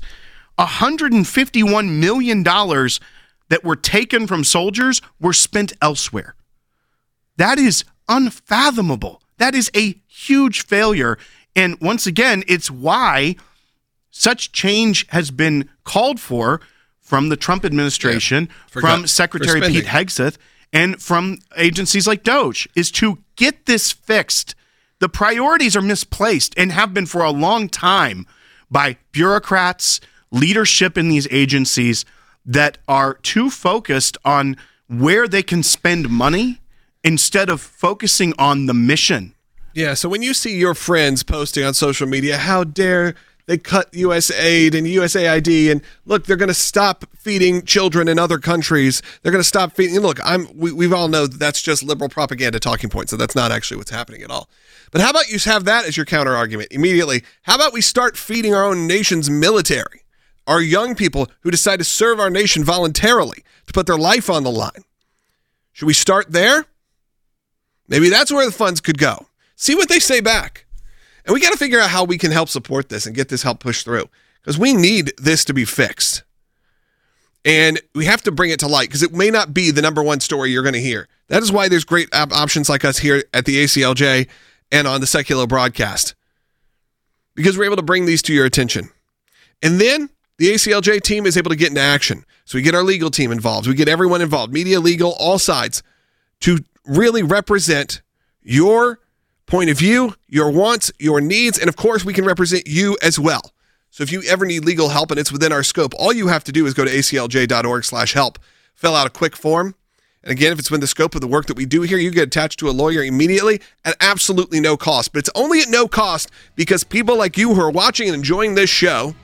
$151 million that were taken from soldiers were spent elsewhere. That is unfathomable. That is a huge failure. And once again, it's why such change has been called for from the Trump administration, from Secretary Pete Hegseth, and from agencies like DOGE, is to get this fixed. The priorities are misplaced and have been for a long time by bureaucrats, leadership in these agencies that are too focused on where they can spend money instead of focusing on the mission. Yeah, so when you see your friends posting on social media, how dare they cut USAID and USAID, and look, they're going to stop feeding children in other countries. They're going to stop feeding. Look, we all know that's just liberal propaganda talking points, so that's not actually what's happening at all. But how about you have that as your counter argument immediately? How about we start feeding our own nation's military, our young people who decide to serve our nation voluntarily, to put their life on the line? Should we start there? Maybe that's where the funds could go. See what they say back. And we got to figure out how we can help support this and get this help pushed through, because we need this to be fixed. And we have to bring it to light, because it may not be the number one story you're going to hear. That is why there's great options like us here at the ACLJ and on the Secular broadcast, because we're able to bring these to your attention. And then the ACLJ team is able to get into action. So we get our legal team involved. We get everyone involved, media, legal, all sides, to really represent your point of view, your wants, your needs, and of course we can represent you as well. So if you ever need legal help and it's within our scope, all you have to do is go to aclj.org/help, fill out a quick form. And again, if it's within the scope of the work that we do here, you get attached to a lawyer immediately at absolutely no cost. But it's only at no cost because people like you who are watching and enjoying this show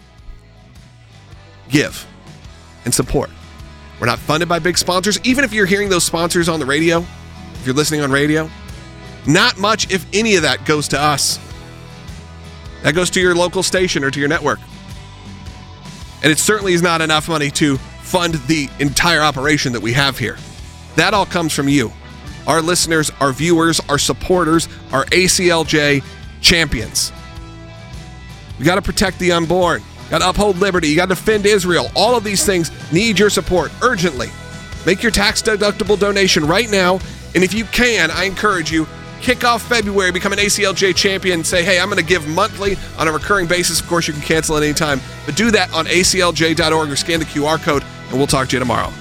give and support. We're not funded by big sponsors. Even if you're hearing those sponsors on the radio, if you're listening on radio, not much, if any of that, goes to us. That goes to your local station or to your network. And it certainly is not enough money to fund the entire operation that we have here. That all comes from you, our listeners, our viewers, our supporters, our ACLJ champions. We got to protect the unborn. Got to uphold liberty. You got to defend Israel. All of these things need your support urgently. Make your tax-deductible donation right now. And if you can, I encourage you, kick off February, become an ACLJ champion, say, hey, I'm going to give monthly on a recurring basis. Of course, you can cancel at any time. But do that on aclj.org or scan the QR code, and we'll talk to you tomorrow.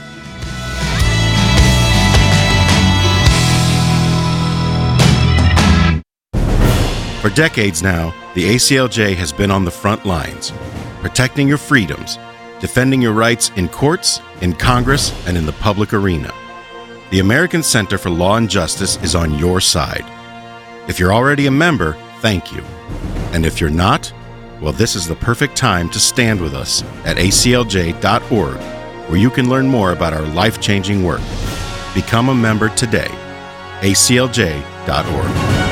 For decades now, the ACLJ has been on the front lines, protecting your freedoms, defending your rights in courts, in Congress, and in the public arena. The American Center for Law and Justice is on your side. If you're already a member, thank you. And if you're not, well, this is the perfect time to stand with us at aclj.org, where you can learn more about our life-changing work. Become a member today. aclj.org.